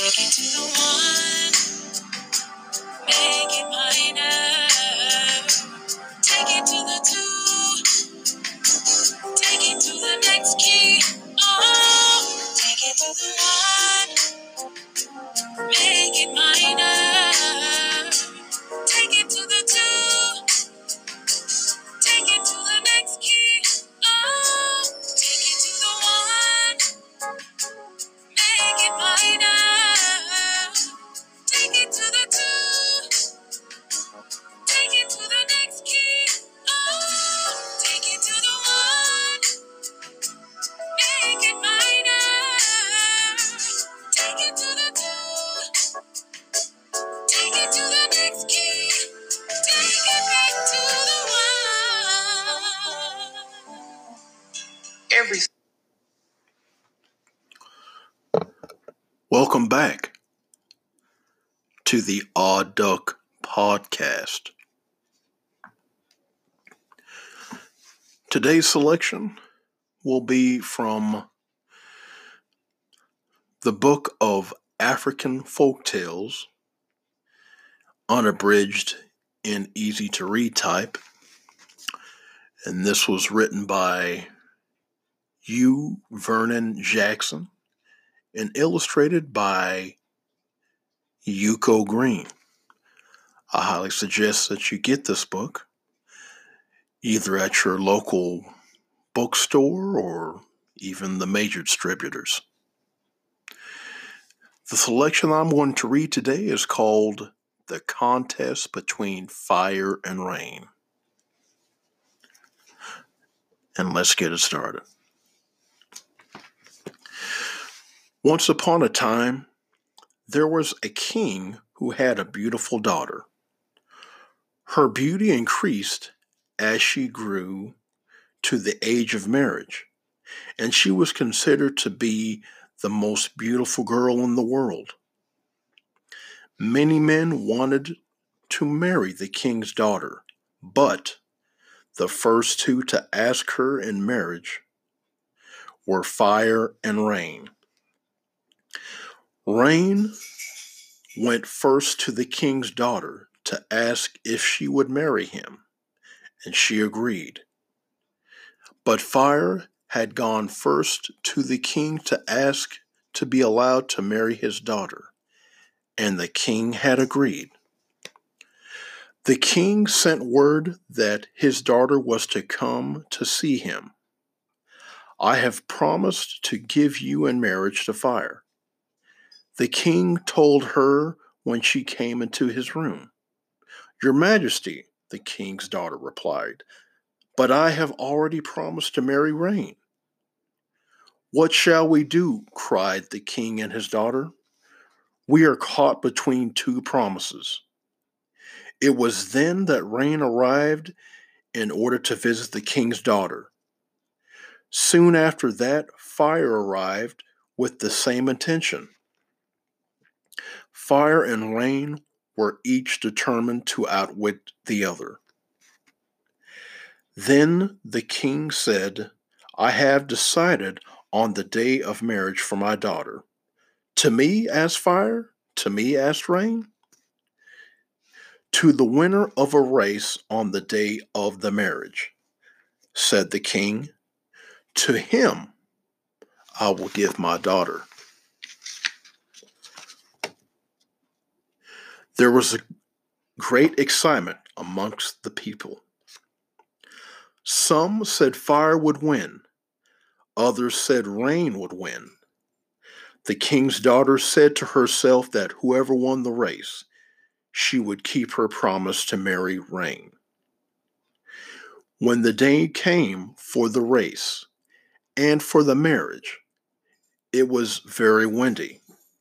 Take it to the one, make it minor. Take it to the two, take it to the next key. Oh, take it to the one, make it minor. Take it to the two, take it to the next key. Oh, take it to the one, make it minor. Take it to the two, take it to the next key. Oh, take it to the one, make it minor. Take it to the two, take it to the next key. Take it back to the one. Welcome back to the Odd Duck Podcast. Today's selection will be from the Book of African Folktales, unabridged in easy-to-read type, and this was written by U. Vernon Jackson and illustrated by Yuko Green. I highly suggest that you get this book either at your local bookstore or even the major distributors. The selection I'm going to read today is called The Contest Between Fire and Rain. And let's get it started. Once upon a time, there was a king who had a beautiful daughter. Her beauty increased as she grew to the age of marriage, and she was considered to be the most beautiful girl in the world. Many men wanted to marry the king's daughter, but the first two to ask her in marriage were Fire and Rain. Rain went first to the king's daughter to ask if she would marry him, and she agreed. But Fire had gone first to the king to ask to be allowed to marry his daughter, and the king had agreed. The king sent word that his daughter was to come to see him. I have promised to give you in marriage to Fire. The king told her when she came into his room. Your Majesty, the king's daughter replied, but I have already promised to marry Rain. What shall we do? Cried the king and his daughter. We are caught between two promises. It was then that Rain arrived in order to visit the king's daughter. Soon after that, Fire arrived with the same intention. Fire and Rain were each determined to outwit the other. Then the king said, I have decided on the day of marriage for my daughter. To me, asked Fire. To me, asked Rain. To the winner of a race on the day of the marriage, said the king. To him I will give my daughter. There was a great excitement amongst the people. Some said Fire would win. Others said Rain would win. The king's daughter said to herself that whoever won the race, she would keep her promise to marry Rain. When the day came for the race and for the marriage, it was very windy.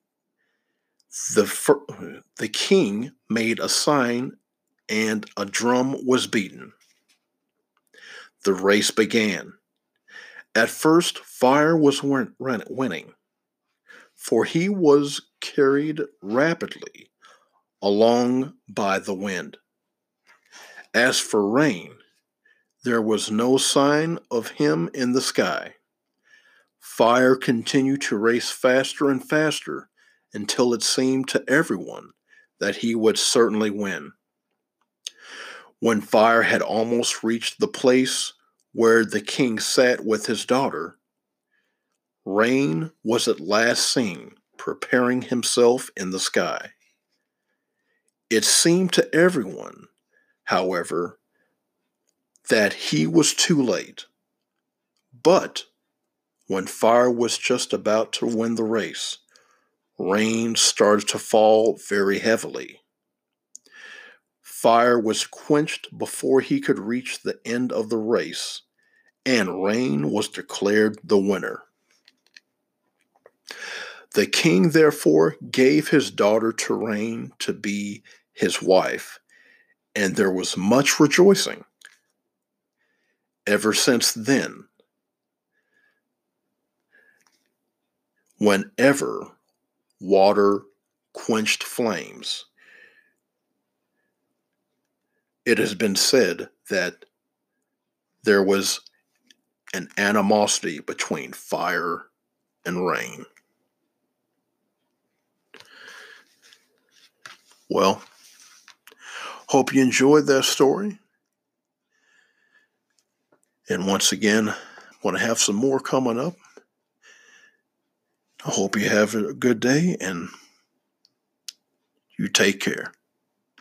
The king made a sign and a drum was beaten. The race began. At first, Fire was winning, for he was carried rapidly along by the wind. As for Rain, there was no sign of him in the sky. Fire continued to race faster and faster until it seemed to everyone that he would certainly win. When fire had almost reached the place where the king sat with his daughter, rain was at last seen preparing himself in the sky. It seemed to everyone, however, that he was too late. But when fire was just about to win the race, rain started to fall very heavily. Fire was quenched before he could reach the end of the race, and rain was declared the winner. The king therefore gave his daughter to Rain to be his wife, and there was much rejoicing. Ever since then, whenever water quenched flames, it has been said that there was an animosity between fire and rain. Well, hope you enjoyed that story. And once again, I want to have some more coming up. I hope you have a good day and you take care.